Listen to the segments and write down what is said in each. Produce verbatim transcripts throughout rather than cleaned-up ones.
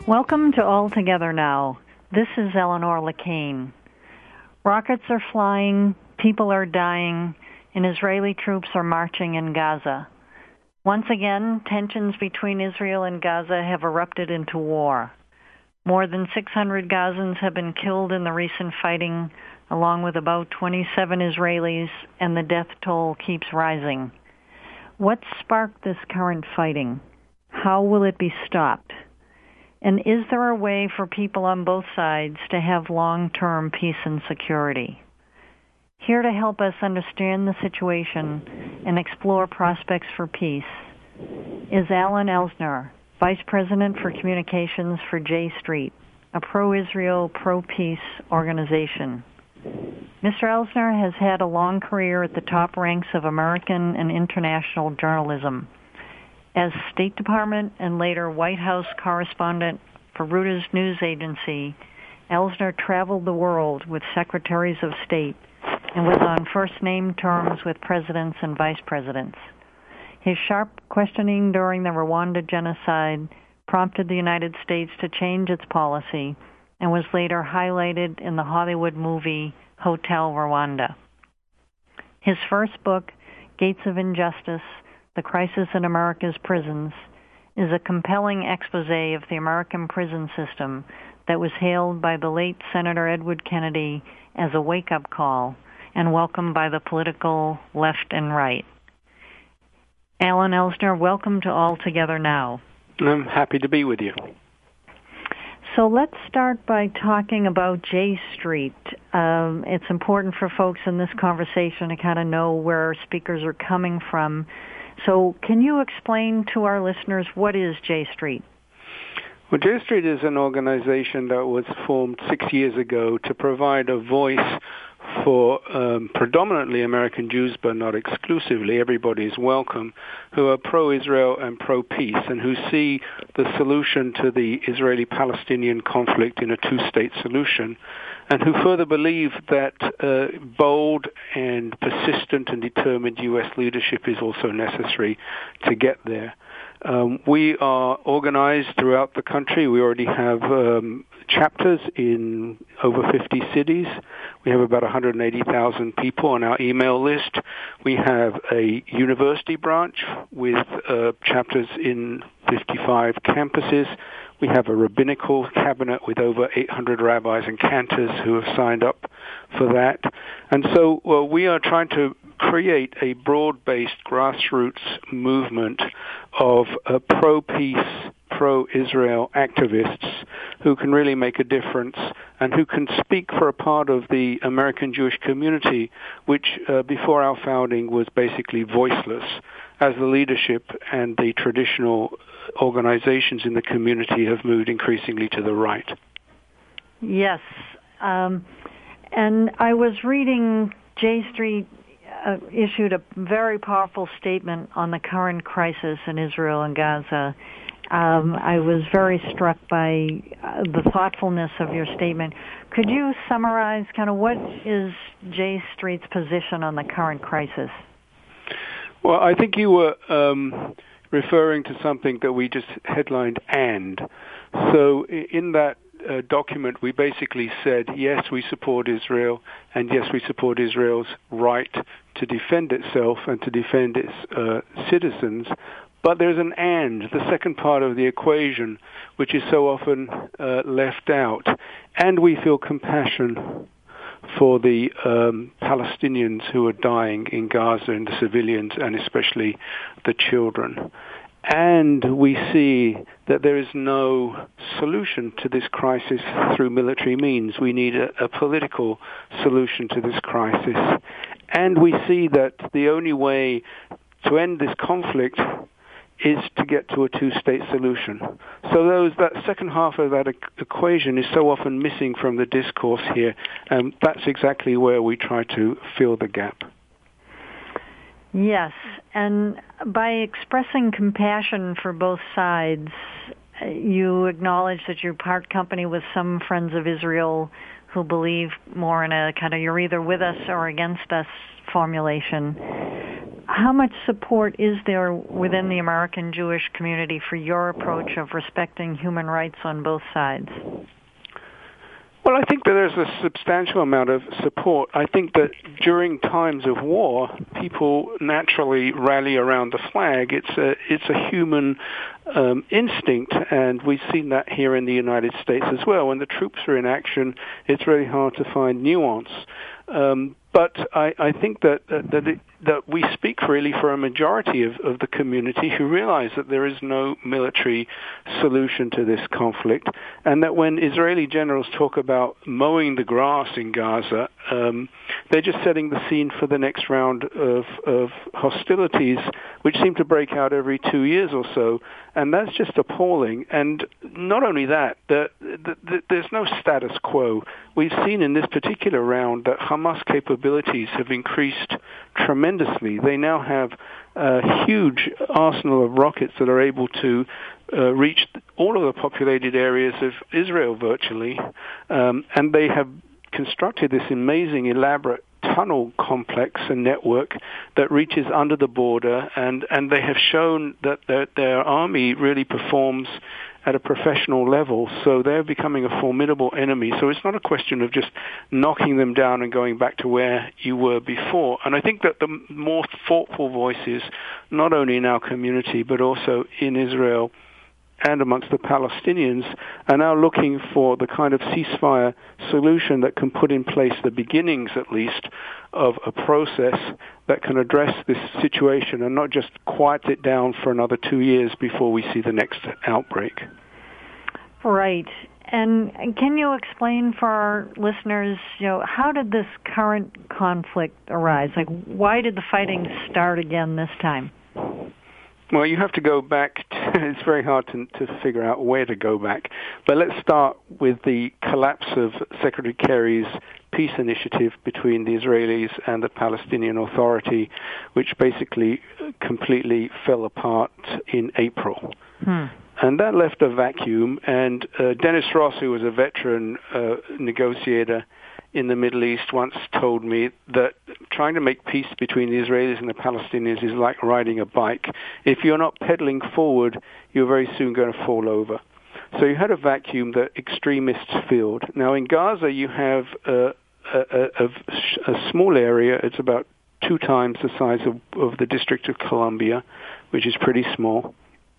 Welcome to All Together Now. This is Eleanor Lacane. Rockets are flying, people are dying, and Israeli troops are marching in Gaza. Once again, tensions between Israel and Gaza have erupted into war. More than six hundred Gazans have been killed in the recent fighting, along with about twenty-seven Israelis, and the death toll keeps rising. What sparked this current fighting? How will it be stopped? And is there a way for people on both sides to have long-term peace and security? Here to help us understand the situation and explore prospects for peace is Alan Elsner, Vice President for Communications for J Street, a pro-Israel, pro-peace organization. Mister Elsner has had a long career at the top ranks of American and international journalism. As State Department and later White House correspondent for Reuters news agency, Elsner traveled the world with secretaries of state and was on first-name terms with presidents and vice presidents. His sharp questioning during the Rwanda genocide prompted the United States to change its policy and was later highlighted in the Hollywood movie Hotel Rwanda. His first book, Gates of Injustice: The Crisis in America's Prisons, is a compelling expose of the American prison system that was hailed by the late Senator Edward Kennedy as a wake-up call and welcomed by the political left and right. Alan Elsner, welcome to All Together Now. I'm happy to be with you. So let's start by talking about J Street. Um, it's important for folks in this conversation to kind of know where speakers are coming from. So can you explain to our listeners what is J Street? Well, J Street is an organization that was formed six years ago to provide a voice for um, predominantly American Jews, but not exclusively, everybody is welcome, who are pro-Israel and pro-peace, and who see the solution to the Israeli-Palestinian conflict in a two-state solution, and who further believe that uh, bold and persistent and determined U S leadership is also necessary to get there. Um, we are organized throughout the country. We already have um, chapters in over fifty cities. We have about one hundred eighty thousand people on our email list. We have a university branch with uh, chapters in fifty-five campuses. We have a rabbinical cabinet with over eight hundred rabbis and cantors who have signed up for that. And so well, we are trying to create a broad-based grassroots movement of uh, pro-peace, pro-Israel activists who can really make a difference and who can speak for a part of the American Jewish community, which uh, before our founding was basically voiceless, as the leadership and the traditional organizations in the community have moved increasingly to the right. Yes. Um, and I was reading J Street uh, issued a very powerful statement on the current crisis in Israel and Gaza. Um, I was very struck by uh, the thoughtfulness of your statement. Could you summarize kind of what is J Street's position on the current crisis? Well, I think you were um, referring to something that we just headlined "and." So in that uh, document, we basically said, yes, we support Israel, and yes, we support Israel's right to defend itself and to defend its uh, citizens. But there's an "and," the second part of the equation, which is so often uh, left out. And we feel compassion for the um, Palestinians who are dying in Gaza, and the civilians, and especially the children. And we see that there is no solution to this crisis through military means. We need a, a political solution to this crisis. And we see that the only way to end this conflict is to get to a two-state solution. So those, that second half of that e- equation is so often missing from the discourse here, and that's exactly where we try to fill the gap. Yes, and by expressing compassion for both sides, you acknowledge that you part company with some friends of Israel who believe more in a kind of you're either with us or against us formulation. how much support is there within the American Jewish community for your approach of respecting human rights on both sides? Well, I think that there's a substantial amount of support. I think that during times of war, people naturally rally around the flag. It's a it's a human um, instinct, and we've seen that here in the United States as well. When the troops are in action, it's very hard to find nuance. Um, but I, I think that that that, it, that we speak really for a majority of, of the community who realize that there is no military solution to this conflict, and that when Israeli generals talk about mowing the grass in Gaza, um, they're just setting the scene for the next round of, of hostilities, which seem to break out every two years or so, and that's just appalling. And not only that, the, the, the, there's no status quo. We've seen in this particular round that Hamas capabilities have increased tremendously. They now have a huge arsenal of rockets that are able to uh, reach all of the populated areas of Israel virtually, um, and they have constructed this amazing, elaborate tunnel complex and network that reaches under the border, and, and they have shown that their, their army really performs at a professional level, so they're becoming a formidable enemy. So it's not a question of just knocking them down and going back to where you were before. And I think that the more thoughtful voices, not only in our community, but also in Israel and amongst the Palestinians, are now looking for the kind of ceasefire solution that can put in place the beginnings, at least, of a process that can address this situation and not just quiet it down for another two years before we see the next outbreak. Right. And can you explain for our listeners, you know, how did this current conflict arise? Like, why did the fighting start again this time? Well, you have to go back. To, it's very hard to, to figure out where to go back. But let's start with the collapse of Secretary Kerry's peace initiative between the Israelis and the Palestinian Authority, which basically completely fell apart in April. Hmm. And that left a vacuum, and uh, Dennis Ross, who was a veteran uh, negotiator in the Middle East, once told me that trying to make peace between the Israelis and the Palestinians is like riding a bike. If you're not pedaling forward, you're very soon going to fall over. So you had a vacuum that extremists filled. Now in Gaza, you have a, a, a, a small area. It's about two times the size of, of the District of Columbia, which is pretty small.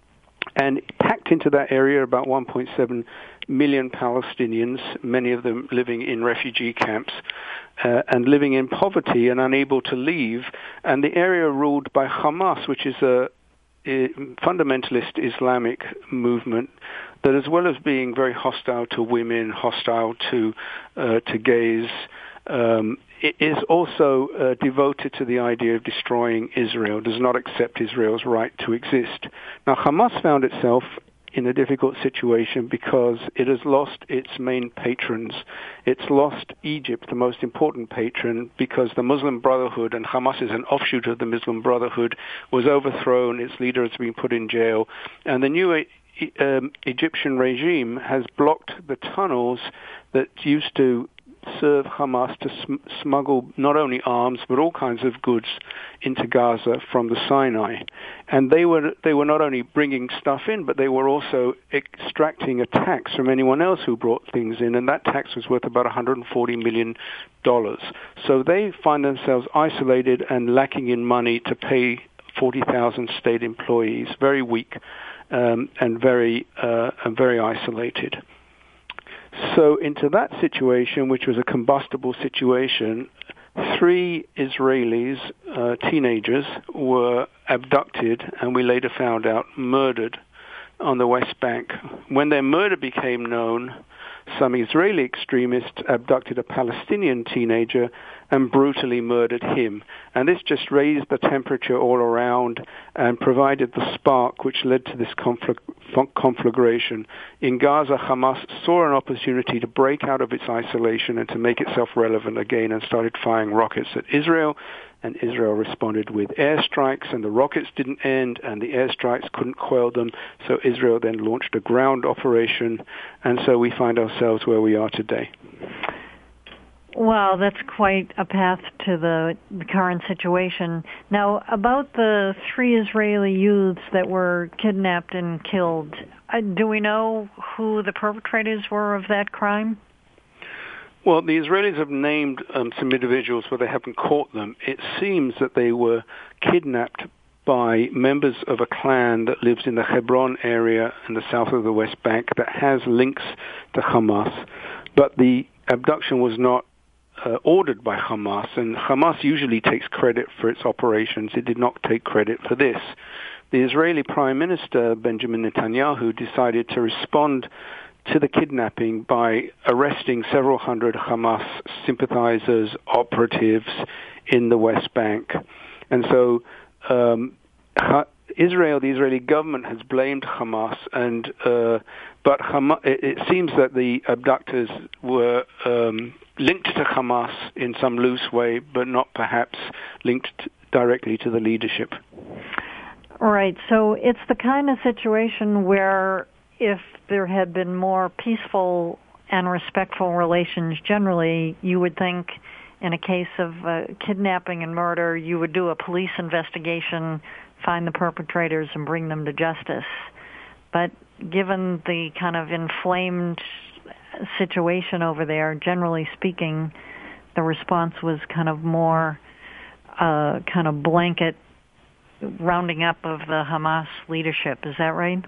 And packed into that area, about one point seven million Palestinians, many of them living in refugee camps, uh, and living in poverty and unable to leave. And the area ruled by Hamas, which is a, a fundamentalist Islamic movement that, as well as being very hostile to women, hostile to uh, to gays, um, it is also uh, devoted to the idea of destroying Israel, does not accept Israel's right to exist. Now, Hamas found itself in a difficult situation because it has lost its main patrons. It's lost Egypt, the most important patron, because the Muslim Brotherhood, and Hamas is an offshoot of the Muslim Brotherhood, was overthrown. Its leader has been put in jail. And the new um, Egyptian regime has blocked the tunnels that used to serve Hamas to sm- smuggle not only arms but all kinds of goods into Gaza from the Sinai. And they were they were not only bringing stuff in, but they were also extracting a tax from anyone else who brought things in, and that tax was worth about one hundred forty million dollars. So they find themselves isolated and lacking in money to pay forty thousand state employees, very weak um, and very uh, and very isolated. So into that situation, which was a combustible situation, three Israelis, uh, teenagers, were abducted and we later found out murdered on the West Bank. When their murder became known, some Israeli extremists abducted a Palestinian teenager and brutally murdered him. And this just raised the temperature all around and provided the spark which led to this confl- conflagration. In Gaza, Hamas saw an opportunity to break out of its isolation and to make itself relevant again and started firing rockets at Israel. And Israel responded with airstrikes, and the rockets didn't end, and the airstrikes couldn't quell them. So Israel then launched a ground operation, and so we find ourselves where we are today. Well, that's quite a path to the, the current situation. Now, about the three Israeli youths that were kidnapped and killed, uh, do we know who the perpetrators were of that crime? Well, the Israelis have named um, some individuals, but they haven't caught them. It seems that they were kidnapped by members of a clan that lives in the Hebron area in the south of the West Bank that has links to Hamas, but the abduction was not uh, ordered by Hamas, and Hamas usually takes credit for its operations. It did not take credit for this. The Israeli Prime Minister, Benjamin Netanyahu, decided to respond to the kidnapping by arresting several hundred Hamas sympathizers, operatives in the West Bank. And so um, Israel, the Israeli government, has blamed Hamas, and uh, but Hamas, it, it seems that the abductors were um, linked to Hamas in some loose way, but not perhaps linked t- directly to the leadership. Right. So it's the kind of situation where if there had been more peaceful and respectful relations generally, you would think in a case of uh, kidnapping and murder, you would do a police investigation, find the perpetrators, and bring them to justice. But given the kind of inflamed situation over there, generally speaking, the response was kind of more uh, kind of blanket rounding up of the Hamas leadership. Is that right?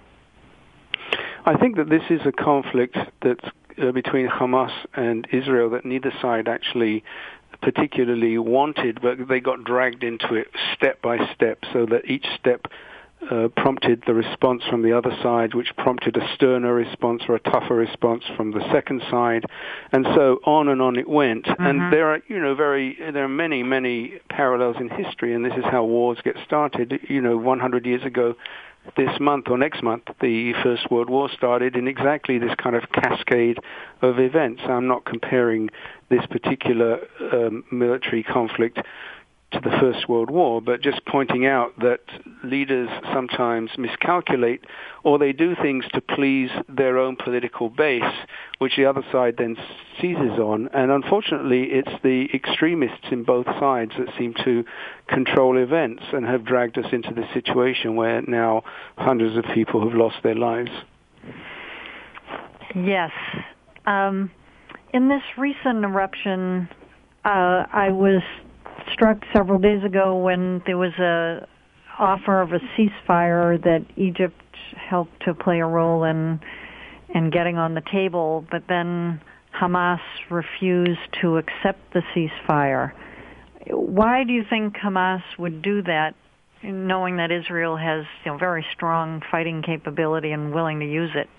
I think that this is a conflict that's uh, between Hamas and Israel that neither side actually particularly wanted, but they got dragged into it step by step, so that each step uh, prompted the response from the other side, which prompted a sterner response or a tougher response from the second side, and so on and on it went. Mm-hmm. And there are, you know, very there are many, many parallels in history, and this is how wars get started. You know, one hundred years ago, this month or next month, the First World War started in exactly this kind of cascade of events. I'm not comparing this particular um, military conflict to the First World War, but just pointing out that leaders sometimes miscalculate, or they do things to please their own political base, which the other side then seizes on. And unfortunately, it's the extremists in both sides that seem to control events and have dragged us into this situation where now hundreds of people have lost their lives. Yes. Um, in this recent eruption, uh, I was struck several days ago when there was a offer of a ceasefire that Egypt helped to play a role in in getting on the table, but then Hamas refused to accept the ceasefire. Why do you think Hamas would do that, knowing that Israel has, you know, very strong fighting capability and willing to use it?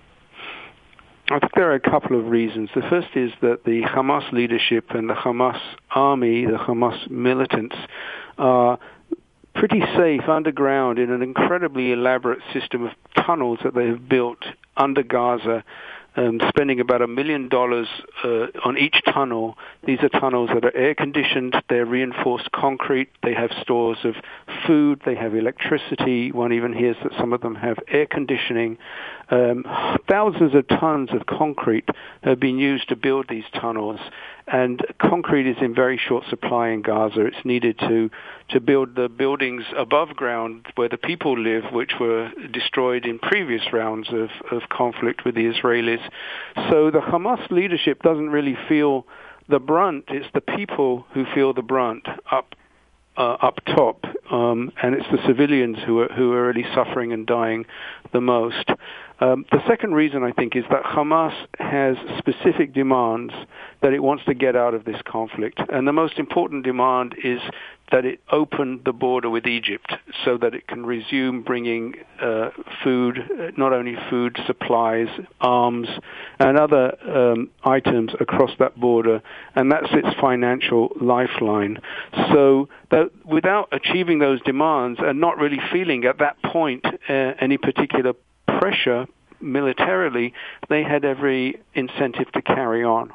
I think there are a couple of reasons. The first is that the Hamas leadership and the Hamas army, the Hamas militants, are pretty safe underground in an incredibly elaborate system of tunnels that they have built under Gaza, um, spending about a million dollars uh, on each tunnel. These are tunnels that are air-conditioned, they're reinforced concrete, they have stores of food, they have electricity. One even hears that some of them have air conditioning. Um, thousands of tons of concrete have been used to build these tunnels, and concrete is in very short supply in Gaza. It's needed to, to build the buildings above ground where the people live, which were destroyed in previous rounds of, of conflict with the Israelis. So the Hamas leadership doesn't really feel the brunt. It's the people who feel the brunt up Uh, up top, um, and it's the civilians who are who are really suffering and dying the most. Um, the second reason, I think, is that Hamas has specific demands that it wants to get out of this conflict, and the most important demand is that it open the border with Egypt so that it can resume bringing uh, food, not only food, supplies, arms, and other um, items across that border, and that's its financial lifeline. So that without achieving those demands and not really feeling at that point uh, any particular pressure militarily, they had every incentive to carry on.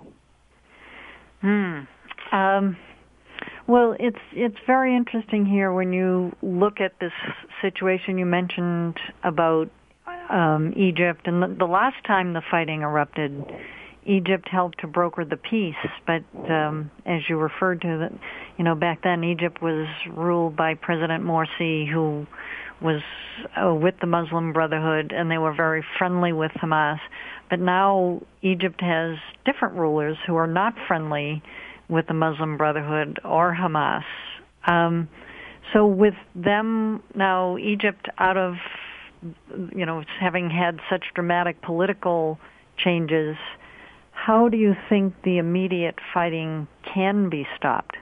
Hmm. Um. Well, it's it's very interesting here when you look at this situation you mentioned about um, Egypt, and the, the last time the fighting erupted Egypt helped to broker the peace, but um, as you referred to, that, you know, back then Egypt was ruled by President Morsi, who was uh, with the Muslim Brotherhood, and they were very friendly with Hamas. But now Egypt has different rulers who are not friendly with the Muslim Brotherhood or Hamas. Um, so with them now, Egypt out of, you know, having had such dramatic political changes, how do you think the immediate fighting can be stopped?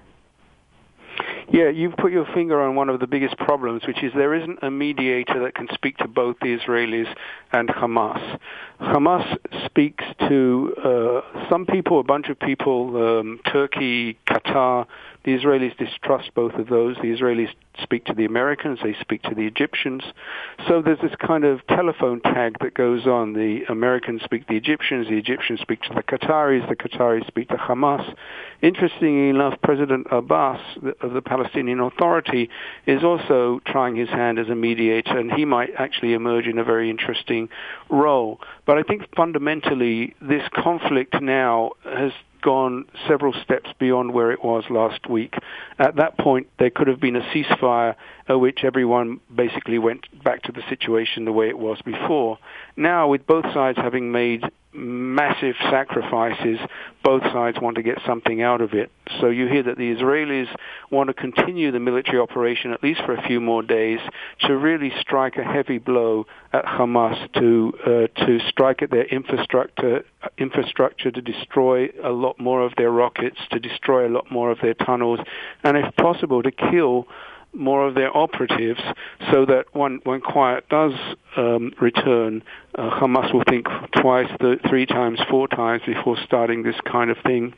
Yeah, you've put your finger on one of the biggest problems, which is there isn't a mediator that can speak to both the Israelis and Hamas. Hamas speaks to uh, some people, a bunch of people, um, Turkey, Qatar. The Israelis distrust both of those. The Israelis speak to the Americans. They speak to the Egyptians. So there's this kind of telephone tag that goes on. The Americans speak to the Egyptians. The Egyptians speak to the Qataris. The Qataris speak to Hamas. Interestingly enough, President Abbas of the Palestinian Authority is also trying his hand as a mediator, and he might actually emerge in a very interesting role. But I think fundamentally this conflict now has gone several steps beyond where it was last week. At that point, there could have been a ceasefire at which everyone basically went back to the situation the way it was before. Now, with both sides having made massive sacrifices, both sides want to get something out of it. So you hear that the Israelis want to continue the military operation at least for a few more days to really strike a heavy blow at Hamas, to uh, to strike at their infrastructure, infrastructure to destroy a lot more of their rockets, to destroy a lot more of their tunnels, and if possible to kill more of their operatives, so that when, when quiet does um, return, uh, Hamas will think twice, th- three times, four times before starting this kind of thing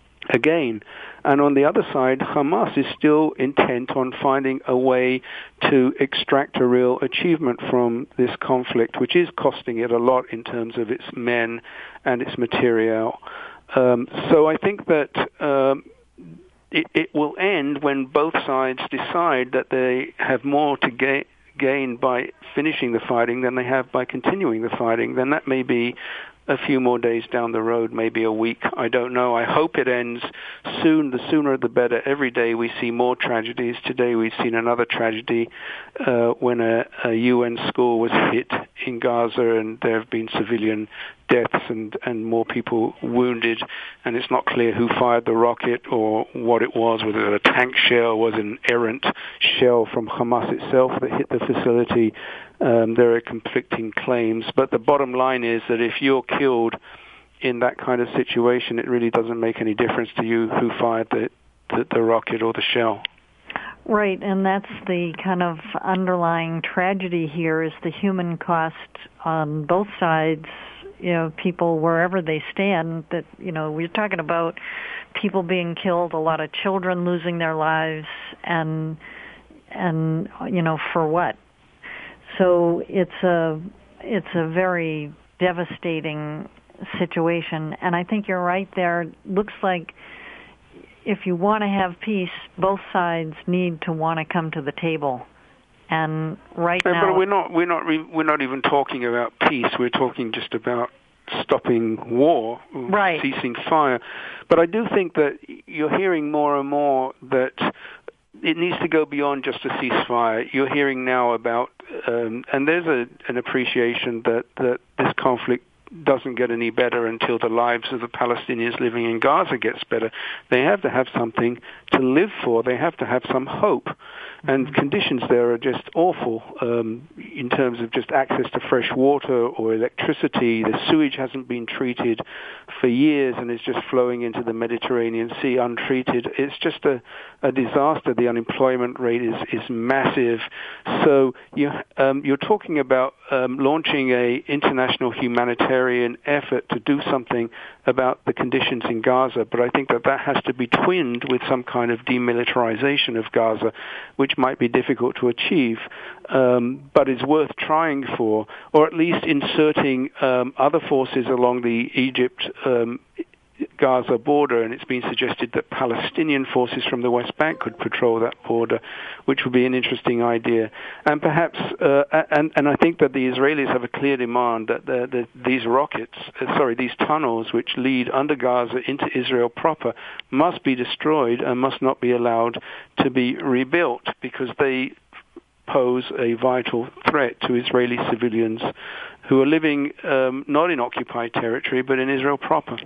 again. And on the other side, Hamas is still intent on finding a way to extract a real achievement from this conflict, which is costing it a lot in terms of its men and its material. Um, so I think that um, It, it will end when both sides decide that they have more to ga- gain by finishing the fighting than they have by continuing the fighting. Then that may be a few more days down the road, maybe a week. I don't know. I hope it ends soon. The sooner the better. Every day we see more tragedies. Today we've seen another tragedy uh, when a, a U N school was hit in Gaza, and there have been civilian deaths and, and more people wounded, and it's not clear who fired the rocket or what it was, whether a tank shell was an errant shell from Hamas itself that hit the facility. Um, there are conflicting claims, but the bottom line is that if you're killed in that kind of situation, it really doesn't make any difference to you who fired the, the, the rocket or the shell. Right, and that's the kind of underlying tragedy here, is the human cost on both sides. You know, people wherever they stand, that, you know, we're talking about people being killed, a lot of children losing their lives, and, and, you know, for what? So it's a, it's a very devastating situation, and I think you're right there. It looks like if you want to have peace, both sides need to want to come to the table. And right yeah, now, but we're not we're not re- we're not even talking about peace. We're talking just about stopping war, right. ceasing fire. But I do think that you're hearing more and more that it needs to go beyond just a ceasefire. You're hearing now about, um, and there's a, an appreciation that, that this conflict doesn't get any better until the lives of the Palestinians living in Gaza gets better. They have to have something to live for. They have to have some hope. And conditions there are just awful um, in terms of just access to fresh water or electricity. The sewage hasn't been treated for years and is just flowing into the Mediterranean Sea untreated. It's just a, a disaster. The unemployment rate is, is massive. So you, um, you're talking about um, launching a international humanitarian effort to do something about the conditions in Gaza, but I think that that has to be twinned with some kind of demilitarization of Gaza, which might be difficult to achieve, um, but is worth trying for, or at least inserting um, other forces along the Egypt um, Gaza border, and it's been suggested that Palestinian forces from the West Bank could patrol that border, which would be an interesting idea. And perhaps, uh, and, and I think that the Israelis have a clear demand that the, the, these rockets, uh, sorry, these tunnels which lead under Gaza into Israel proper must be destroyed and must not be allowed to be rebuilt, because they pose a vital threat to Israeli civilians who are living um, not in occupied territory but in Israel proper.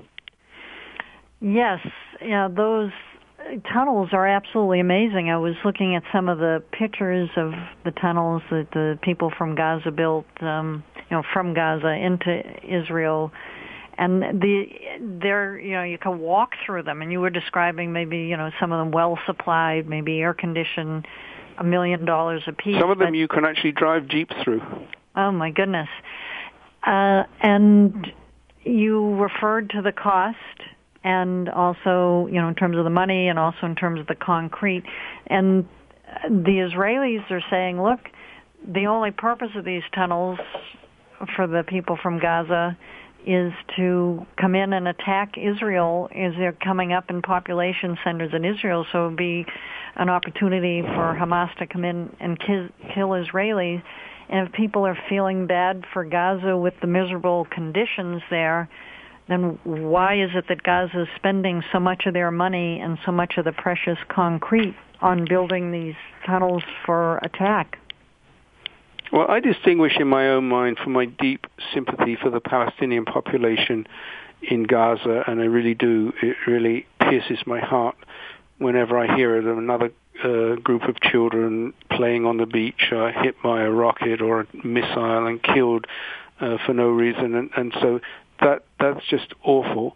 Yes, yeah, those tunnels are absolutely amazing. I was looking at some of the pictures of the tunnels that the people from Gaza built, um, you know, from Gaza into Israel. And the they're, you know, you can walk through them, and you were describing maybe, you know, some of them well supplied, maybe air conditioned, a million dollars a piece. Some of them you can actually drive jeeps through. Oh my goodness! Uh, and you referred to the cost, and also, you know, in terms of the money, and also in terms of the concrete. And the Israelis are saying, look, the only purpose of these tunnels for the people from Gaza is to come in and attack Israel as they're coming up in population centers in Israel. So it would be an opportunity for Hamas to come in and kill, kill Israelis. And if people are feeling bad for Gaza with the miserable conditions there, then why is it that Gaza is spending so much of their money and so much of the precious concrete on building these tunnels for attack? Well, I distinguish in my own mind from my deep sympathy for the Palestinian population in Gaza, and I really do. It really pierces my heart whenever I hear of another uh, group of children playing on the beach uh, hit by a rocket or a missile and killed uh, for no reason, and, and so that that's just awful.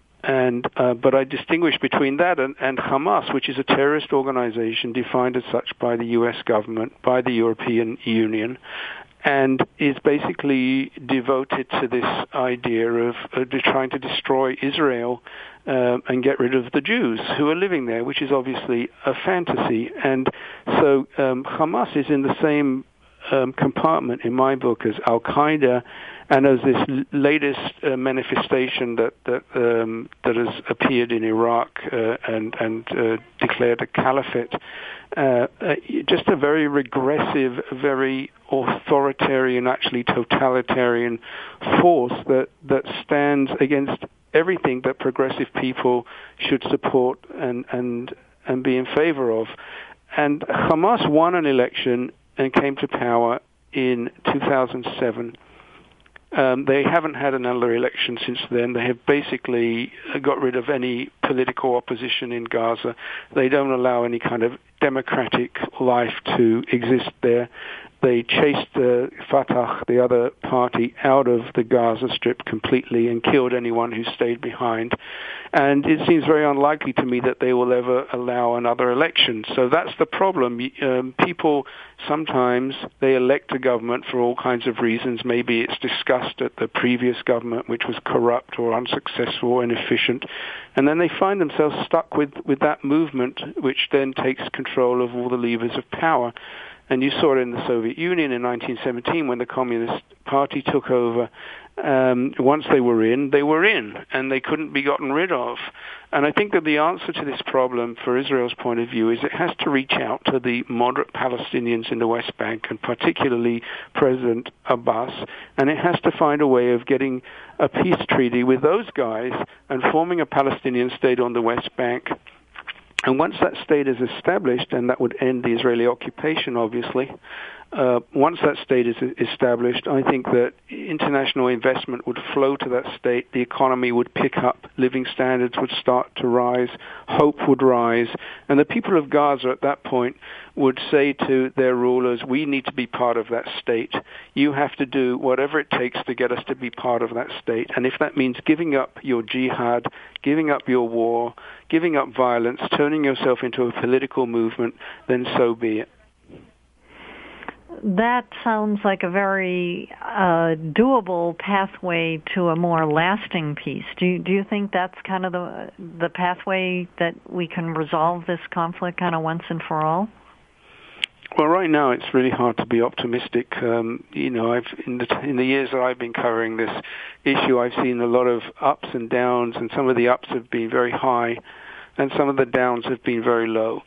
And uh, but I distinguish between that and, and Hamas, which is a terrorist organization defined as such by the U S government, by the European Union, and is basically devoted to this idea of uh, trying to destroy Israel uh, and get rid of the Jews who are living there, which is obviously a fantasy. And so um, Hamas is in the same um, compartment in my book as Al-Qaeda, and as this latest uh, manifestation that that, um, that has appeared in Iraq uh, and and uh, declared a caliphate, uh, uh, just a very regressive, very authoritarian, actually totalitarian force that that stands against everything that progressive people should support and and and be in favor of. And Hamas won an election and came to power in two thousand seven. Um, they haven't had another election since then. They have basically got rid of any political opposition in Gaza. They don't allow any kind of democratic life to exist there. They chased the Fatah, the other party, out of the Gaza Strip completely and killed anyone who stayed behind. And it seems very unlikely to me that they will ever allow another election. So that's the problem. Um, people sometimes, they elect a government for all kinds of reasons. Maybe it's discussed at the previous government, which was corrupt or unsuccessful or inefficient. And then they find themselves stuck with, with that movement, which then takes control of all the levers of power. And you saw it in the Soviet Union in nineteen seventeen when the Communist Party took over. Um, once they were in, they were in, and they couldn't be gotten rid of. And I think that the answer to this problem, for Israel's point of view, is it has to reach out to the moderate Palestinians in the West Bank, and particularly President Abbas, and it has to find a way of getting a peace treaty with those guys and forming a Palestinian state on the West Bank. And once that state is established, and that would end the Israeli occupation, obviously, uh, once that state is established, I think that international investment would flow to that state, the economy would pick up, living standards would start to rise, hope would rise, and the people of Gaza at that point would say to their rulers, we need to be part of that state. You have to do whatever it takes to get us to be part of that state. And if that means giving up your jihad, giving up your war, giving up violence, turning yourself into a political movement, then so be it. That sounds like a very uh, doable pathway to a more lasting peace. Do you, do you think that's kind of the the pathway that we can resolve this conflict kind of once and for all? Well, right now it's really hard to be optimistic. Um, you know, I've in the in the years that I've been covering this issue, I've seen a lot of ups and downs, and some of the ups have been very high, and some of the downs have been very low.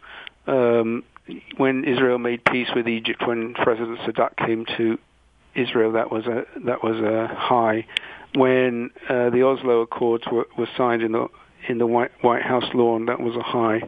Um, when Israel made peace with Egypt, when President Sadat came to Israel, that was a that was a high. When uh, the Oslo Accords were, were signed in the in the White, White House lawn, that was a high.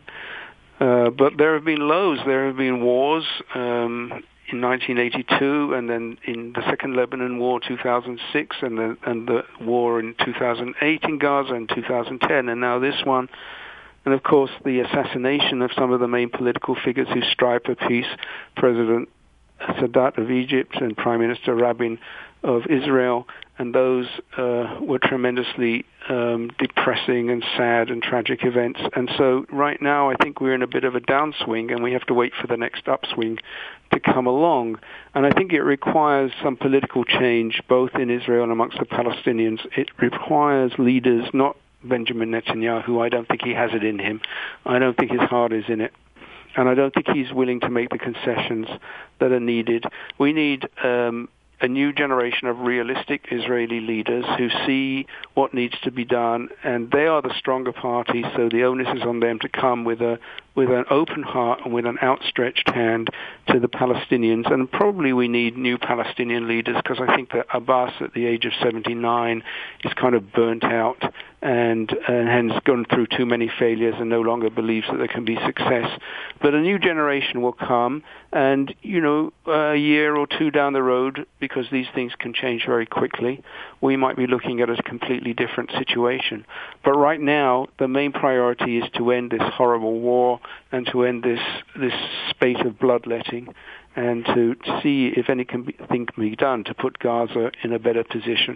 Uh, but there have been lows. There have been wars um, in nineteen eighty-two, and then in the Second Lebanon War, two thousand six, and the and the war in two thousand eight in Gaza, and two thousand ten, and now this one. And of course, the assassination of some of the main political figures who strive for peace, President Sadat of Egypt and Prime Minister Rabin of Israel, and those uh, were tremendously um, depressing and sad and tragic events. And so right now I think we're in a bit of a downswing, and we have to wait for the next upswing to come along. And I think it requires some political change, both in Israel and amongst the Palestinians. It requires leaders, not Benjamin Netanyahu. I don't think he has it in him. I don't think his heart is in it. And I don't think he's willing to make the concessions that are needed. We need um, a new generation of realistic Israeli leaders who see what needs to be done, and they are the stronger party, so the onus is on them to come with a with an open heart and with an outstretched hand to the Palestinians. And probably we need new Palestinian leaders, because I think that Abbas, at the age of seventy-nine, is kind of burnt out and, and has gone through too many failures and no longer believes that there can be success. But a new generation will come, and, you know, a year or two down the road, because these things can change very quickly, we might be looking at a completely different situation. But right now, the main priority is to end this horrible war and to end this this spate of bloodletting, and to, to see if anything can be done to put Gaza in a better position.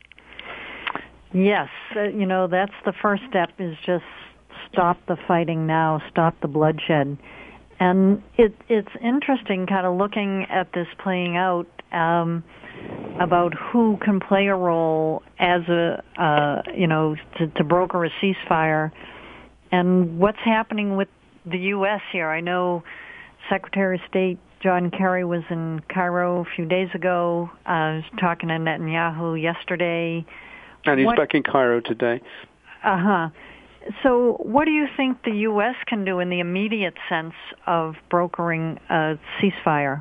Yes, uh, you know, that's the first step, is just stop the fighting now, stop the bloodshed. And it, it's interesting kind of looking at this playing out um, about who can play a role as a, uh, you know, to, to broker a ceasefire, and what's happening with the U S here. I know Secretary of State John Kerry was in Cairo a few days ago. I was talking to Netanyahu yesterday. And he's what, back in Cairo today. Uh-huh. So what do you think the U S can do in the immediate sense of brokering a ceasefire?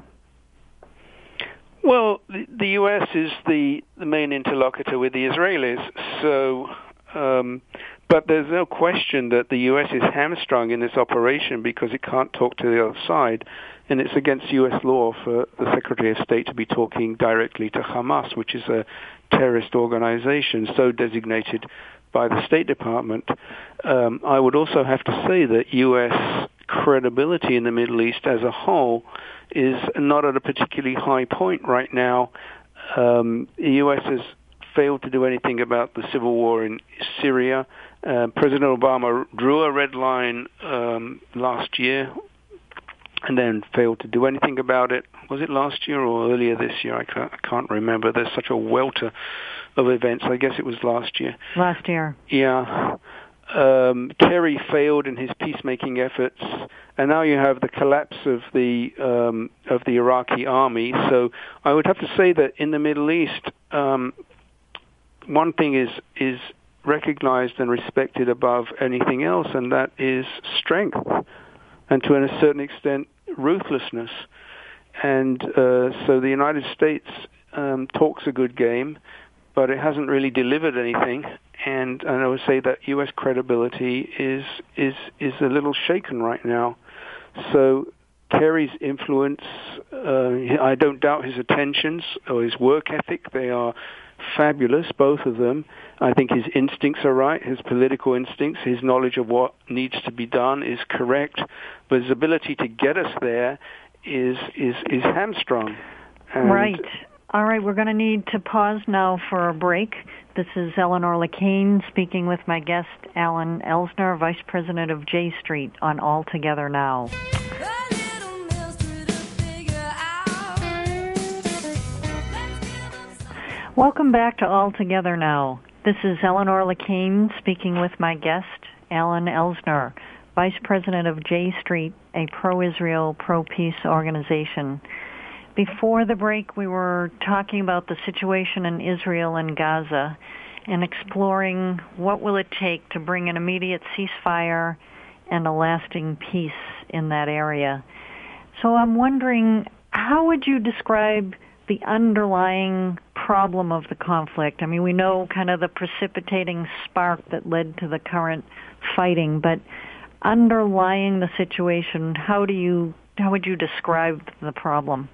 Well, the, the U S is the, the main interlocutor with the Israelis, so... Um, but there's no question that the U S is hamstrung in this operation because it can't talk to the other side, and it's against U S law for the Secretary of State to be talking directly to Hamas, which is a terrorist organization so designated by the State Department. Um, I would also have to say that U S credibility in the Middle East as a whole is not at a particularly high point right now. Um, the U S has failed to do anything about the civil war in Syria. Uh, President Obama drew a red line um, last year and then failed to do anything about it. Was it last year or earlier this year? I can't, I can't remember. There's such a welter of events. I guess it was last year. Last year. Yeah. Um, Kerry failed in his peacemaking efforts, and now you have the collapse of the um, of the Iraqi army. So I would have to say that in the Middle East, um, one thing is is recognized and respected above anything else, and that is strength, and to a certain extent, ruthlessness. And uh, so the United States um, talks a good game, but it hasn't really delivered anything. And, and I would say that U S credibility is is is a little shaken right now. So Kerry's influence, uh, I don't doubt his attentions or his work ethic. They are fabulous, both of them. I think his instincts are right, his political instincts, his knowledge of what needs to be done is correct, but his ability to get us there is is, is hamstrung. And right. All right, we're going to need to pause now for a break. This is Eleanor LeCain speaking with my guest, Alan Elsner, Vice President of J Street, on All Together Now. Welcome back to All Together Now. This is Eleanor LeCain speaking with my guest, Alan Elsner, vice president of J Street, a pro-Israel, pro-peace organization. Before the break, we were talking about the situation in Israel and Gaza and exploring what will it take to bring an immediate ceasefire and a lasting peace in that area. So I'm wondering, how would you describe the underlying problem of the conflict? I mean, we know kind of the precipitating spark that led to the current fighting, but underlying the situation, how do you, how would you describe the problem?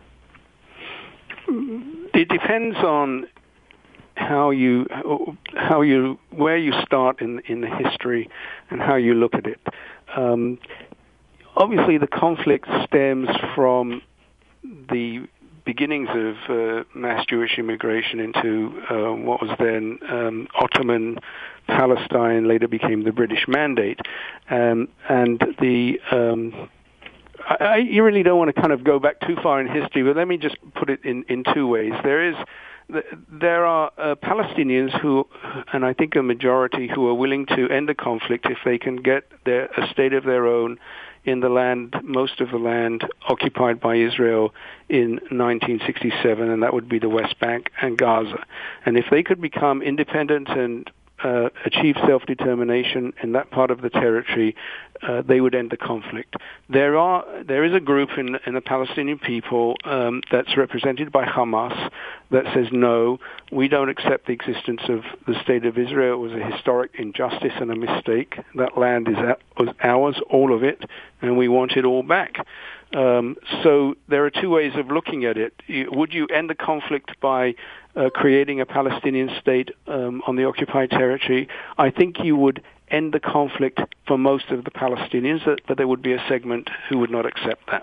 It depends on how you, how you, where you start in in the history and how you look at it. Um, obviously, the conflict stems from the beginnings of uh, mass Jewish immigration into uh, what was then um, Ottoman Palestine, later became the British Mandate, um, and the um, I, I really don't want to kind of go back too far in history, but let me just put it in, in two ways. There is there are uh, Palestinians who, and I think a majority, who are willing to end the conflict if they can get their, a state of their own in the land, most of the land occupied by Israel in nineteen sixty-seven, and that would be the West Bank and Gaza. And if they could become independent and uh, achieve self-determination in that part of the territory, uh, they would end the conflict. There are there is a group in, in the Palestinian people um, that's represented by Hamas that says, no, we don't accept the existence of the State of Israel. It was a historic injustice and a mistake. That land is was ours, all of it, and we want it all back. Um, so there are two ways of looking at it. Would you end the conflict by uh, creating a Palestinian state um, on the occupied territory? I think you would end the conflict for most of the Palestinians, but there would be a segment who would not accept that.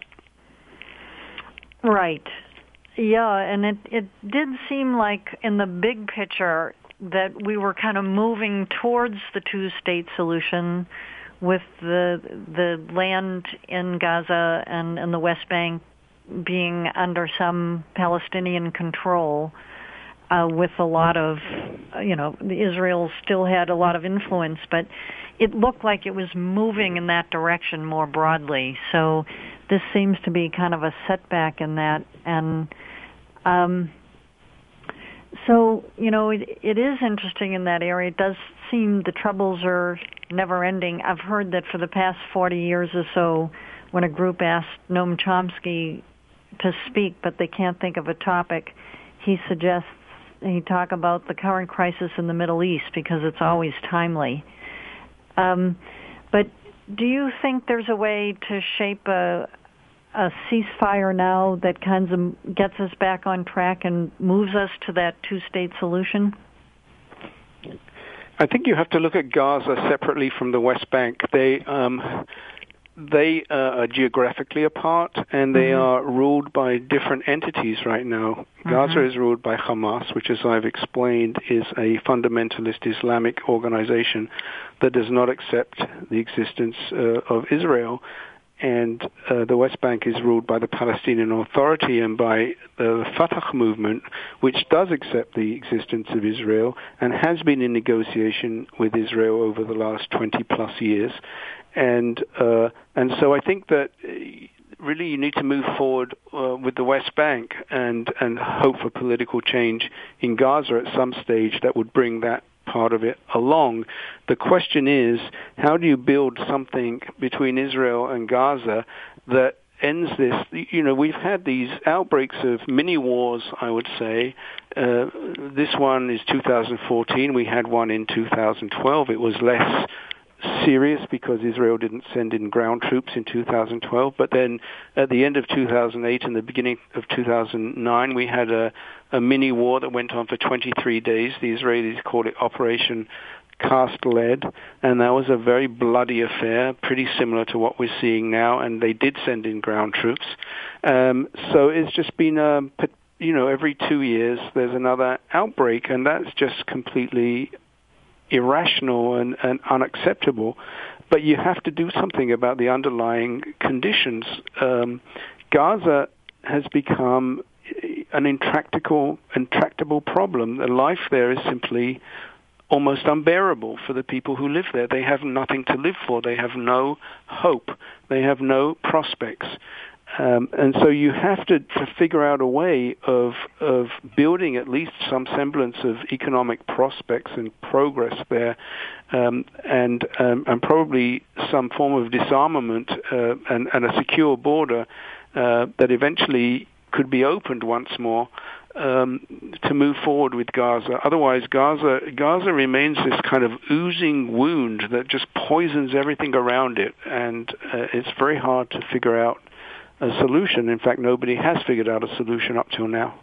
Right. Yeah, and it, it did seem like in the big picture that we were kind of moving towards the two-state solution, with the the land in Gaza and, and the West Bank being under some Palestinian control, uh, with a lot of, you know, Israel still had a lot of influence, but it looked like it was moving in that direction more broadly. So this seems to be kind of a setback in that. And um, so, you know, it, it is interesting in that area. It does seem the troubles are never ending. I've heard that for the past forty years or so, when a group asked Noam Chomsky to speak, but they can't think of a topic, he suggests he talk about the current crisis in the Middle East because it's always timely. Um, but do you think there's a way to shape a, a ceasefire now that kind of gets us back on track and moves us to that two-state solution? I think you have to look at Gaza separately from the West Bank. They um, they uh, are geographically apart, and they mm-hmm. are ruled by different entities right now. Mm-hmm. Gaza is ruled by Hamas, which, as I've explained, is a fundamentalist Islamic organization that does not accept the existence uh, of Israel. And uh, the West Bank is ruled by the Palestinian Authority and by the Fatah movement, which does accept the existence of Israel and has been in negotiation with Israel over the last twenty plus years. And uh, and so I think that really you need to move forward uh, with the West Bank and, and hope for political change in Gaza at some stage that would bring that part of it along. The question is, how do you build something between Israel and Gaza that ends this? You know, we've had these outbreaks of mini wars, I would say. Uh, this one is two thousand fourteen. We had one in two thousand twelve. It was less serious because Israel didn't send in ground troops in two thousand twelve. But then at the end of two thousand eight and the beginning of two thousand nine, we had a, a mini war that went on for twenty-three days. The Israelis called it Operation Cast Lead, and that was a very bloody affair, pretty similar to what we're seeing now, and they did send in ground troops. Um, so it's just been, a, you know, every two years there's another outbreak, and that's just completely irrational and, and unacceptable. But you have to do something about the underlying conditions. Um, Gaza has become an intractable, intractable problem. The life there is simply almost unbearable for the people who live there. They have nothing to live for. They have no hope. They have no prospects. Um, and so you have to, to figure out a way of of building at least some semblance of economic prospects and progress there, um, and um, and probably some form of disarmament uh, and, and a secure border uh, that eventually could be opened once more um, to move forward with Gaza. Otherwise, Gaza Gaza remains this kind of oozing wound that just poisons everything around it, and uh, it's very hard to figure out a solution. In fact, nobody has figured out a solution up till now.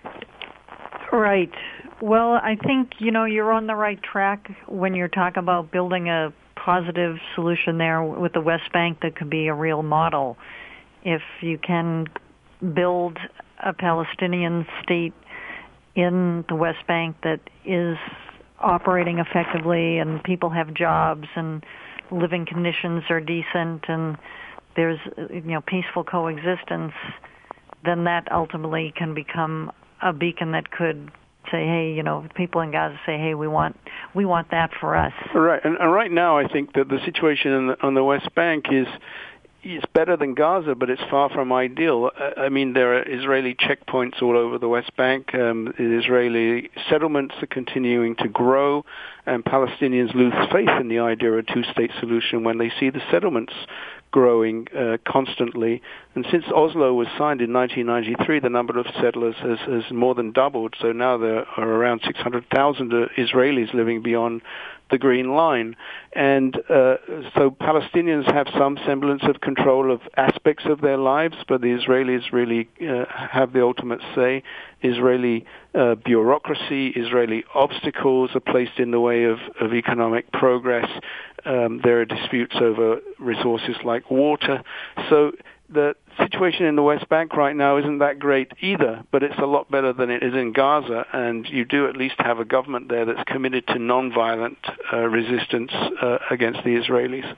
Right. Well, I think, you know, you're on the right track when you're talking about building a positive solution there with the West Bank that could be a real model. If you can build a Palestinian state in the West Bank that is operating effectively and people have jobs and living conditions are decent and there's, you know, peaceful coexistence, then that ultimately can become a beacon that could say, hey, you know, people in Gaza say, hey, we want we want that for us. Right, and, and right now I think that the situation in the, on the West Bank is is better than Gaza, but it's far from ideal. I mean, there are Israeli checkpoints all over the West Bank. Um, Israeli settlements are continuing to grow, and Palestinians lose faith in the idea of a two-state solution when they see the settlements growing uh, constantly. And since Oslo was signed in nineteen ninety-three, the number of settlers has, has more than doubled. So now there are around six hundred thousand Israelis living beyond the Green Line. And uh, so Palestinians have some semblance of control of aspects of their lives, but the Israelis really uh, have the ultimate say. Israeli uh, bureaucracy, Israeli obstacles are placed in the way of, of economic progress. Um, there are disputes over resources like water. So the situation in the West Bank right now isn't that great either, but it's a lot better than it is in Gaza, and you do at least have a government there that's committed to nonviolent uh, resistance uh, against the Israelis.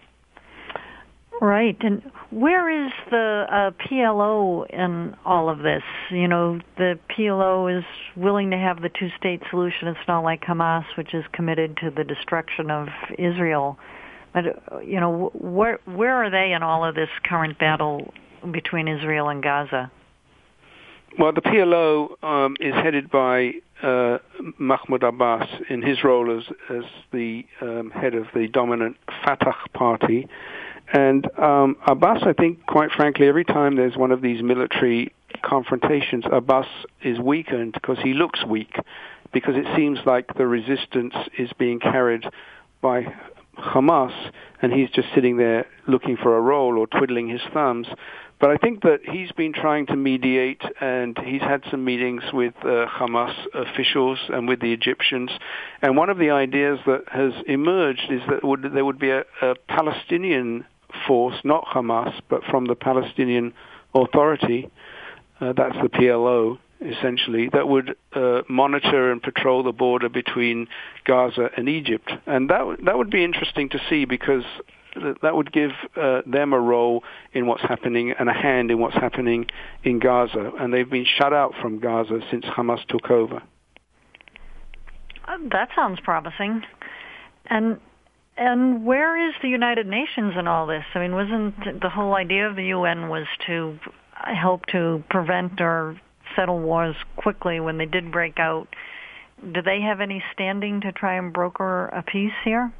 Right, and where is the uh, P L O in all of this? You know, the P L O is willing to have the two-state solution. It's not like Hamas, which is committed to the destruction of Israel. But, you know, where where are they in all of this current battle between Israel and Gaza? Well, the P L O um, is headed by uh, Mahmoud Abbas in his role as, as the um, head of the dominant Fatah party. And um, Abbas, I think, quite frankly, every time there's one of these military confrontations, Abbas is weakened because he looks weak, because it seems like the resistance is being carried by Hamas, and he's just sitting there looking for a role or twiddling his thumbs. But I think that he's been trying to mediate, and he's had some meetings with uh, Hamas officials and with the Egyptians. And one of the ideas that has emerged is that would, there would be a, a Palestinian force, not Hamas, but from the Palestinian Authority, uh, that's the P L O, essentially, that would uh, monitor and patrol the border between Gaza and Egypt. And that, w- that would be interesting to see, because th- that would give uh, them a role in what's happening and a hand in what's happening in Gaza. And they've been shut out from Gaza since Hamas took over. Uh, that sounds promising. And and where is the United Nations in all this? I mean, wasn't the whole idea of the U N was to help to prevent or settle wars quickly when they did break out? Do they have any standing to try and broker a peace here?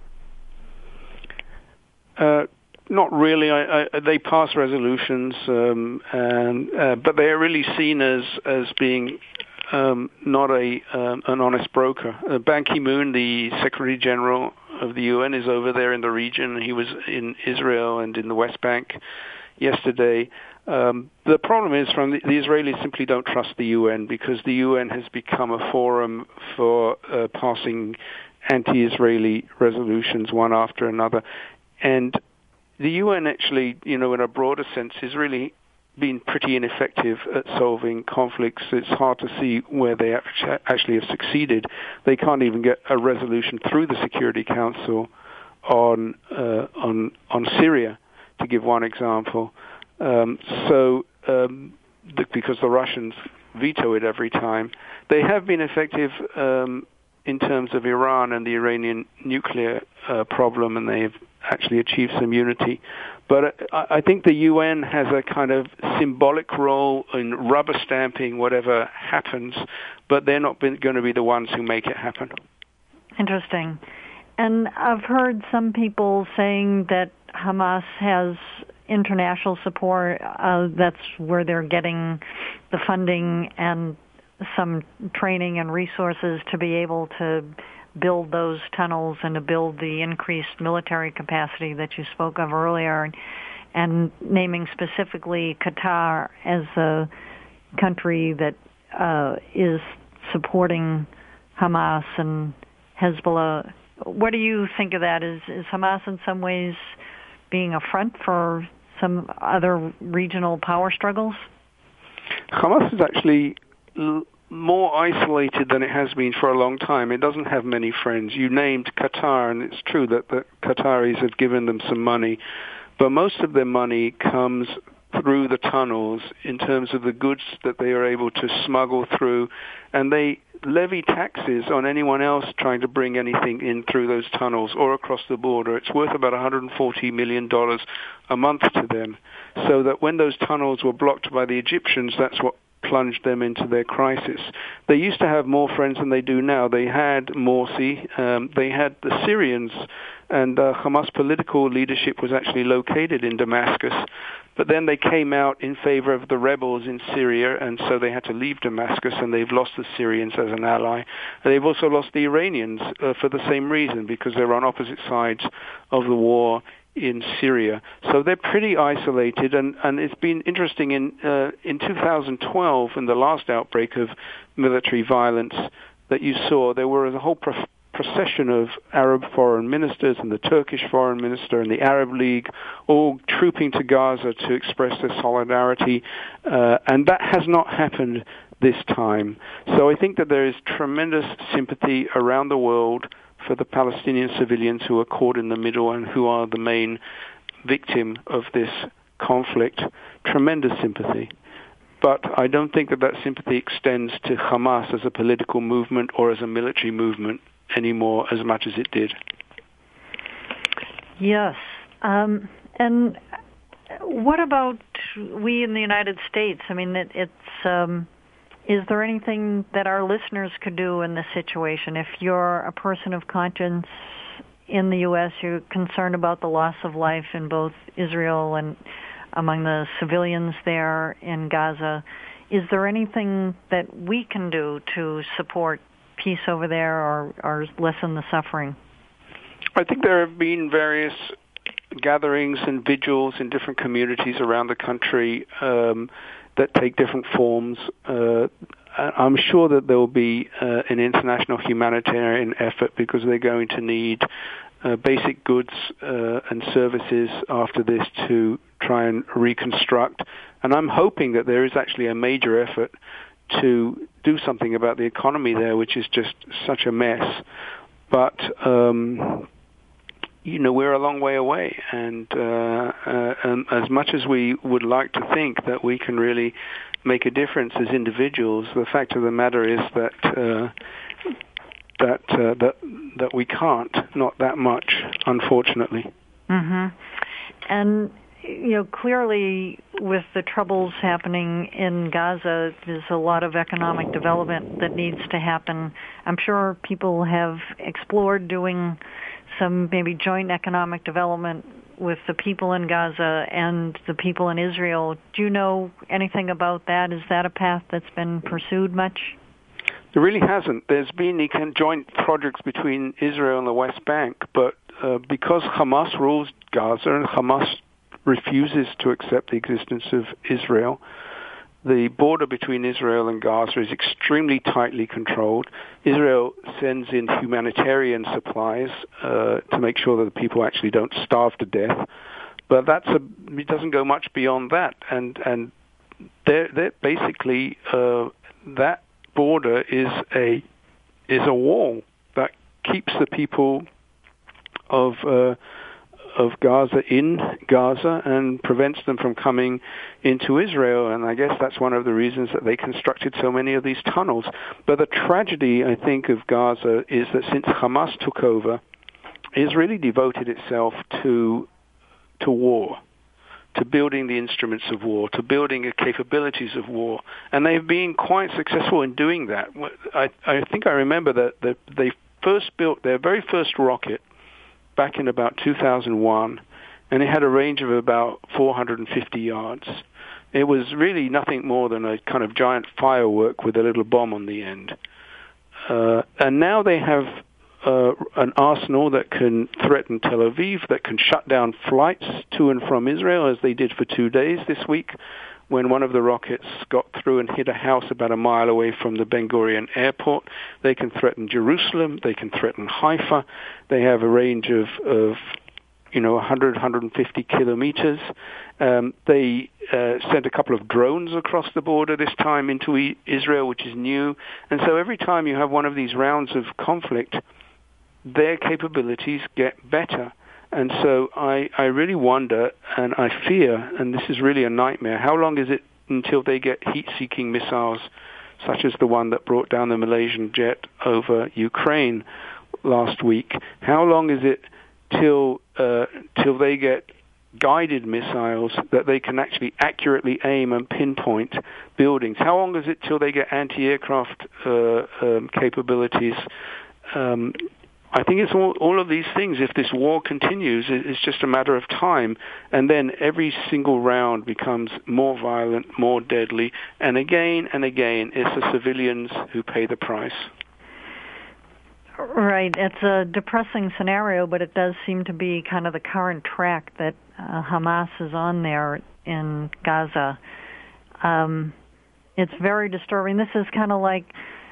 Uh, not really. I, I, they pass resolutions, um, and uh, but they are really seen as as being um, not a um, an honest broker. Uh, Ban Ki-moon, the Secretary General of the U N, is over there in the region. He was in Israel and in the West Bank yesterday. Um, the problem is, from the, the Israelis simply don't trust the U N, because the U N has become a forum for uh, passing anti-Israeli resolutions one after another. And the U N actually, you know, in a broader sense, has really been pretty ineffective at solving conflicts. It's hard to see where they actually have succeeded. They can't even get a resolution through the Security Council on uh, on on Syria, to give one example. Um, so, um, the, because the Russians veto it every time. They have been effective um, in terms of Iran and the Iranian nuclear uh, problem, and they've actually achieved some unity. But I, I think the U N has a kind of symbolic role in rubber stamping whatever happens, but they're not been, going to be the ones who make it happen. Interesting. And I've heard some people saying that Hamas has international support. Uh, that's where they're getting the funding and some training and resources to be able to build those tunnels and to build the increased military capacity that you spoke of earlier, and, and naming specifically Qatar as a country that uh, is supporting Hamas and Hezbollah. What do you think of that? Is, is Hamas in some ways being a front for some other regional power struggles? Hamas is actually l- more isolated than it has been for a long time. It doesn't have many friends. You named Qatar, and it's true that the Qataris have given them some money, but most of their money comes through the tunnels in terms of the goods that they are able to smuggle through, and they levy taxes on anyone else trying to bring anything in through those tunnels or across the border. It's worth about one hundred forty million dollars a month to them, so that when those tunnels were blocked by the Egyptians, that's what plunged them into their crisis. They used to have more friends than they do now. They had Morsi, um, they had the Syrians, and uh, Hamas political leadership was actually located in Damascus. But then they came out in favor of the rebels in Syria, and so they had to leave Damascus, and they've lost the Syrians as an ally. And they've also lost the Iranians uh, for the same reason, because they're on opposite sides of the war in Syria. So they're pretty isolated, and, and it's been interesting in uh, in two thousand twelve, in the last outbreak of military violence that you saw, there were a whole pro- procession of Arab foreign ministers and the Turkish foreign minister and the Arab League all trooping to Gaza to express their solidarity, uh, and that has not happened this time. So I think that there is tremendous sympathy around the world for the Palestinian civilians who are caught in the middle and who are the main victim of this conflict. Tremendous sympathy. But I don't think that that sympathy extends to Hamas as a political movement or as a military movement anymore as much as it did. Yes. Um, and what about we in the United States? I mean, it, it's... Um Is there anything that our listeners could do in this situation? If you're a person of conscience in the U S, you're concerned about the loss of life in both Israel and among the civilians there in Gaza, is there anything that we can do to support peace over there or, or lessen the suffering? I think there have been various gatherings and vigils in different communities around the country um, that take different forms. Uh, I'm sure that there will be uh, an international humanitarian effort, because they're going to need uh, basic goods uh, and services after this to try and reconstruct. And I'm hoping that there is actually a major effort to do something about the economy there, which is just such a mess. But um, you know, we're a long way away, and, uh, uh, and as much as we would like to think that we can really make a difference as individuals, the fact of the matter is that uh, that uh, that that we can't, not that much, unfortunately. Mm-hmm. And you know, clearly, with the troubles happening in Gaza, there's a lot of economic development that needs to happen. I'm sure people have explored doing some maybe joint economic development with the people in Gaza and the people in Israel. Do you know anything about that? Is that a path that's been pursued much? There really hasn't. There's been joint projects between Israel and the West Bank, but uh, because Hamas rules Gaza and Hamas refuses to accept the existence of Israel, the border between Israel and Gaza is extremely tightly controlled. Israel sends in humanitarian supplies uh, to make sure that the people actually don't starve to death. But that's a, it doesn't go much beyond that. And and they're, they're basically uh, that border is a is a wall that keeps the people of uh, of Gaza in Gaza and prevents them from coming into Israel. And I guess that's one of the reasons that they constructed so many of these tunnels. But the tragedy, I think, of Gaza is that since Hamas took over, it's really devoted itself to to war, to building the instruments of war, to building the capabilities of war. And they've been quite successful in doing that. I, I think I remember that, that they first built their very first rocket back in about two thousand one, and it had a range of about four hundred fifty yards. It was really nothing more than a kind of giant firework with a little bomb on the end. Uh, and now they have Uh, an arsenal that can threaten Tel Aviv, that can shut down flights to and from Israel, as they did for two days this week, when one of the rockets got through and hit a house about a mile away from the Ben Gurion airport. They can threaten Jerusalem. They can threaten Haifa. They have a range of, of you know, one hundred, one hundred fifty kilometers. Um, they uh, sent a couple of drones across the border this time into e- Israel, which is new. And so every time you have one of these rounds of conflict, their capabilities get better. And so I, I really wonder, and I fear, and this is really a nightmare, how long is it until they get heat-seeking missiles, such as the one that brought down the Malaysian jet over Ukraine last week? How long is it till uh, till they get guided missiles that they can actually accurately aim and pinpoint buildings? How long is it till they get anti-aircraft uh, um, capabilities? Um, I think it's all, all of these things. If this war continues, it's just a matter of time. And then every single round becomes more violent, more deadly. And again and again, it's the civilians who pay the price. Right. It's a depressing scenario, but it does seem to be kind of the current track that uh, Hamas is on there in Gaza. Um, it's very disturbing. This is kind of like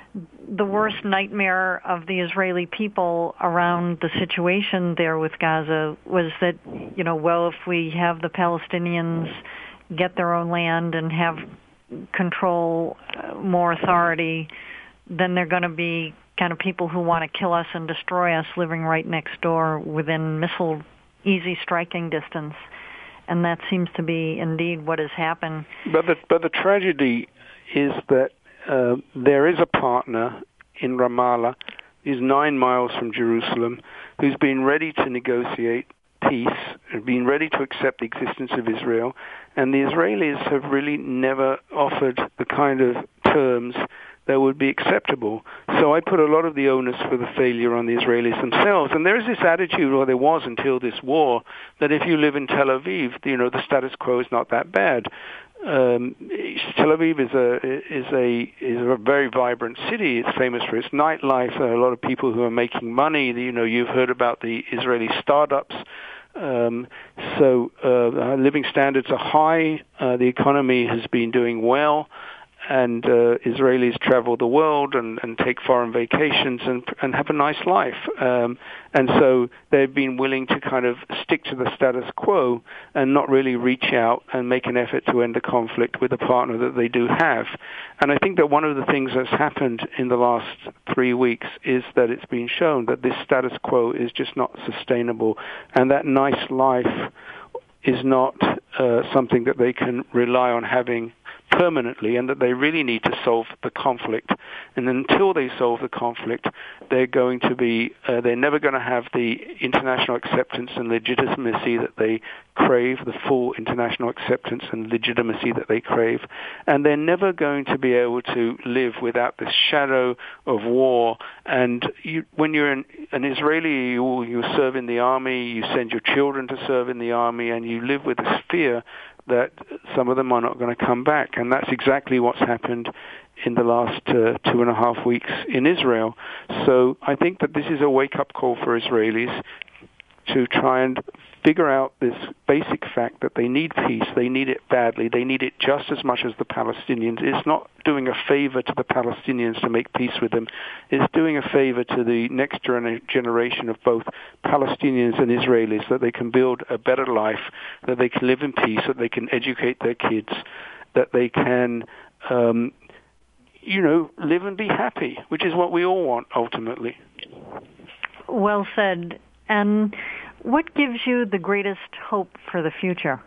the worst nightmare of the Israeli people around the situation there with Gaza was that, you know, well, if we have the Palestinians get their own land and have control, uh, more authority, then they're going to be kind of people who want to kill us and destroy us living right next door within missile easy striking distance. And that seems to be indeed what has happened. But the, but the tragedy is that Uh, there is a partner in Ramallah, who's nine miles from Jerusalem, who's been ready to negotiate peace, been ready to accept the existence of Israel, and the Israelis have really never offered the kind of terms that would be acceptable. So I put a lot of the onus for the failure on the Israelis themselves. And there is this attitude, or there was until this war, that if you live in Tel Aviv, you know, the status quo is not that bad. Um, Tel Aviv is a is a is a very vibrant city. It's famous for its nightlife. There are a lot of people who are making money. You know, you've heard about the Israeli startups. Um, so uh, living standards are high. Uh, the economy has been doing well, and uh, Israelis travel the world and, and take foreign vacations and and have a nice life. Um, and so they've been willing to kind of stick to the status quo and not really reach out and make an effort to end the conflict with a partner that they do have. And I think that one of the things that's happened in the last three weeks is that it's been shown that this status quo is just not sustainable, and that nice life is not uh, something that they can rely on having permanently, and that they really need to solve the conflict. And until they solve the conflict, they're going to be, uh, they're never going to have the international acceptance and legitimacy that they crave, the full international acceptance and legitimacy that they crave. And they're never going to be able to live without this shadow of war. And you, when you're an, an Israeli, you, you serve in the army, you send your children to serve in the army, and you live with this fear that some of them are not going to come back. And that's exactly what's happened in the last uh, two and a half weeks in Israel. So I think that this is a wake-up call for Israelis to try and figure out this basic fact that they need peace. They need it badly. They need it just as much as the Palestinians. It's not doing a favor to the Palestinians to make peace with them. It's doing a favor to the next generation of both Palestinians and Israelis, that they can build a better life, that they can live in peace, that they can educate their kids, that they can, um, you know, live and be happy, which is what we all want ultimately. Well said. And What gives you the greatest hope for the future?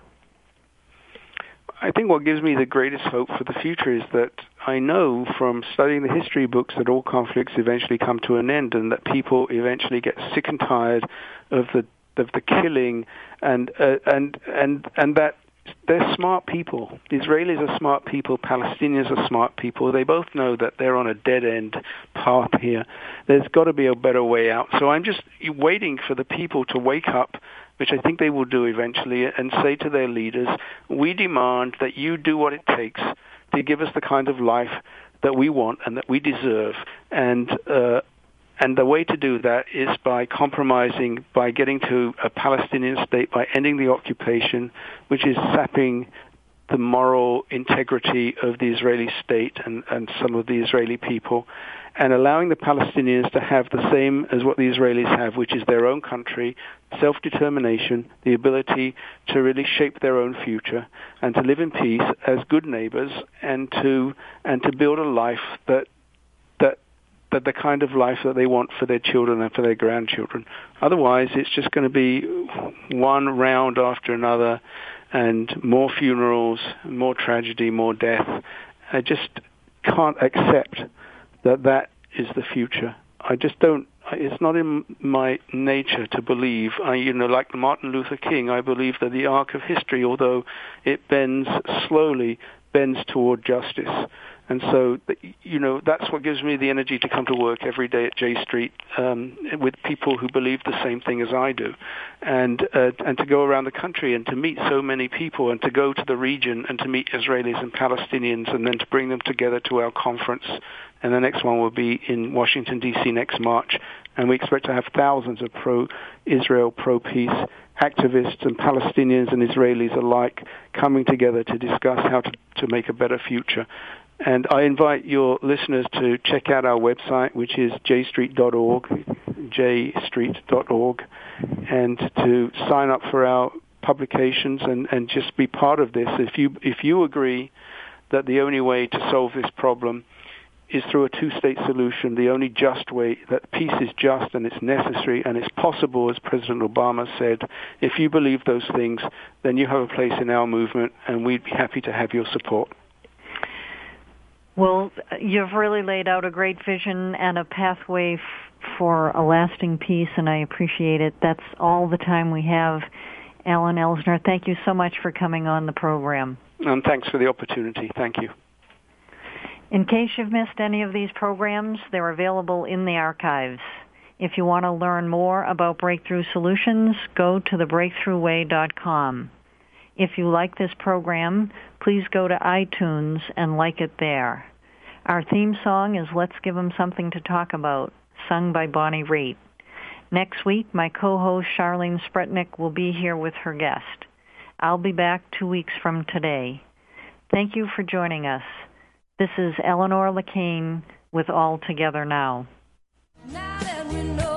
I think what gives me the greatest hope for the future is that I know from studying the history books that all conflicts eventually come to an end, and that people eventually get sick and tired of the of the killing, and uh, and and and that they're smart people. The Israelis are smart people. Palestinians are smart people. They both know that they're on a dead-end path here. There's got to be a better way out. So I'm just waiting for the people to wake up, which I think they will do eventually, and say to their leaders, we demand that you do what it takes to give us the kind of life that we want and that we deserve. And uh, and the way to do that is by compromising, by getting to a Palestinian state, by ending the occupation, which is sapping the moral integrity of the Israeli state and, and some of the Israeli people, and allowing the Palestinians to have the same as what the Israelis have, which is their own country, self-determination, the ability to really shape their own future, and to live in peace as good neighbors, and to and to build a life that that that the kind of life that they want for their children and for their grandchildren. Otherwise, it's just going to be one round after another, and more funerals, more tragedy, more death. I just can't accept that that is the future. I just don't, it's not in my nature to believe. I, you know, like Martin Luther King, I believe that the arc of history, although it bends slowly, bends toward justice. And so, you know, that's what gives me the energy to come to work every day at J Street um, with people who believe the same thing as I do, and uh, and to go around the country and to meet so many people, and to go to the region and to meet Israelis and Palestinians, and then to bring them together to our conference. And the next one will be in Washington, D C next March. And we expect to have thousands of pro-Israel, pro-peace activists and Palestinians and Israelis alike coming together to discuss how to, to make a better future. And I invite your listeners to check out our website, which is j street dot org, j street dot org, and to sign up for our publications and, and just be part of this. If you if you agree that the only way to solve this problem is through a two-state solution, the only just way, that peace is just and it's necessary and it's possible, as President Obama said, if you believe those things, then you have a place in our movement, and we'd be happy to have your support. Well, you've really laid out a great vision and a pathway f- for a lasting peace, and I appreciate it. That's all the time we have. Alan Elsner, thank you so much for coming on the program. And thanks for the opportunity. Thank you. In case you've missed any of these programs, they're available in the archives. If you want to learn more about Breakthrough Solutions, go to the breakthrough way dot com. If you like this program, please go to iTunes and like it there. Our theme song is Let's Give 'Em Something to Talk About, sung by Bonnie Raitt. Next week, my co-host Charlene Spretnick will be here with her guest. I'll be back two weeks from today. Thank you for joining us. This is Eleanor Lacane with All Together Now. Now that we know